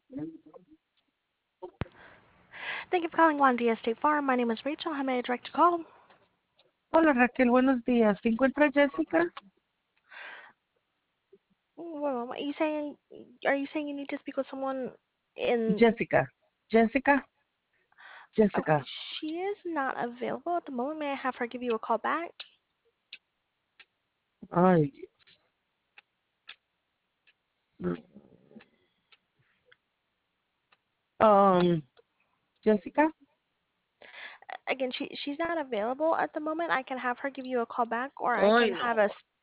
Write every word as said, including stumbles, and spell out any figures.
Thank you for calling Juan Diaz State Farm. My name is Rachel. How may I direct your call? Hola Raquel, buenos días. ¿Se encuentra Jessica? Well, are you saying are you saying you need to speak with someone in? Jessica. Jessica. Okay, Jessica. she is not available at the moment. May I have her give you a call back? Ay, Dios. Um, Jessica. Again, she she's not available at the moment. I can have her give you a call back, or I Ay, can have no. a